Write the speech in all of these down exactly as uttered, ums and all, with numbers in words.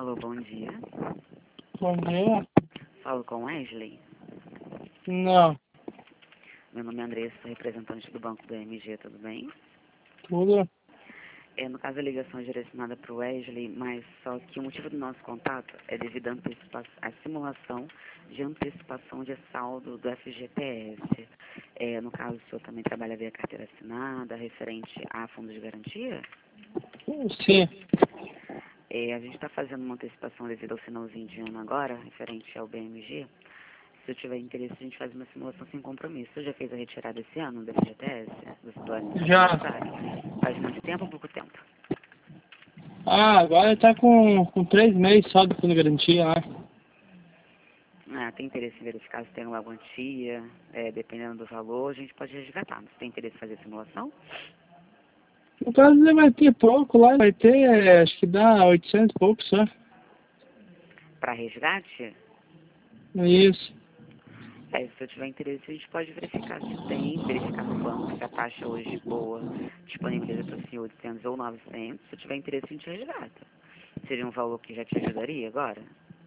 Alô, bom dia. Bom dia. Falo com Wesley. Não, Meu nome é Andressa, sou representante do Banco B M G, tudo bem? tudo. É, no caso, a ligação é direcionada para o Wesley, mas só que o motivo do nosso contato é devido à antecipa- à simulação de antecipação de saldo do F G T S. É, no caso, o senhor também trabalha via carteira assinada, referente a fundos de garantia? Sim. É, a gente está fazendo uma antecipação devido ao finalzinho de ano agora, referente ao B M G. Se eu tiver interesse, a gente faz uma simulação sem compromisso. Você já fez a retirada esse ano do F G T S? Do, do Já. aniversário? Faz muito tempo ou pouco tempo? Ah, agora tá com, com três meses só de fundo de garantia lá. Ah, tem interesse em verificar se tem uma quantia, é, dependendo do valor, a gente pode resgatar. Você tem interesse em fazer simulação? No caso ele vai ter pouco lá, vai ter, é, acho que dá oitocentos e pouco só. Para resgate? Isso. É, se eu tiver interesse, a gente pode verificar se tem, verificar no banco se a taxa hoje boa disponibiliza para o senhor oitocentos ou novecentos. Se eu tiver interesse, a gente resgata. Seria um valor que já te ajudaria agora?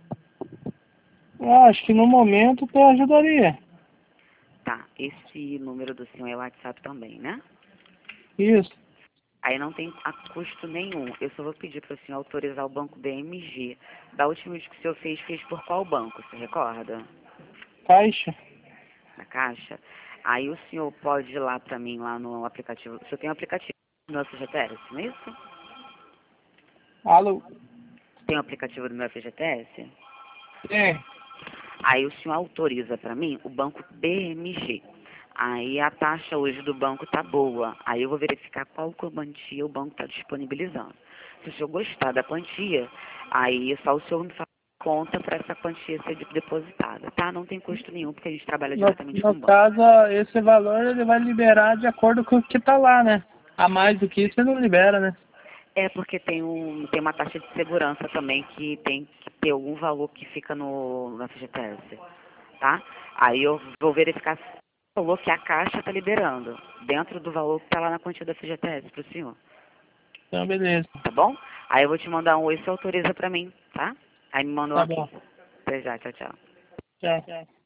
Ah, acho que no momento até ajudaria. Tá, esse número do senhor é o WhatsApp também, né? Isso. Aí não tem a custo nenhum. Eu só vou pedir para o senhor autorizar o banco B M G. Da última vez que o senhor fez, fez por qual banco, você recorda? Caixa. Na Caixa? Aí o senhor pode ir lá para mim, lá no aplicativo. O senhor tem um aplicativo no F G T S, não é isso? Alô? Tem um aplicativo do meu F G T S? É. Aí o senhor autoriza para mim o banco B M G. Aí a taxa hoje do banco tá boa. Aí eu vou verificar qual quantia o banco está disponibilizando. Se o senhor gostar da quantia, aí só o senhor me faz conta para essa quantia ser de- depositada, tá? Não tem custo nenhum, porque a gente trabalha No, diretamente com no o banco. caso, esse valor ele vai liberar de acordo com o que tá lá, né? A mais do que isso ele não libera, né? É porque tem, um, tem uma taxa de segurança também que tem que ter algum valor que fica no, no F G T S, tá? Aí eu vou verificar se o valor que a Caixa está liberando, dentro do valor que está lá na quantia do F G T S para o senhor, Então, beleza. tá bom? Aí eu vou te mandar um oi, você autoriza para mim, tá? Aí me manda um Tá ok. bom. Até já, tchau, tchau. Tchau.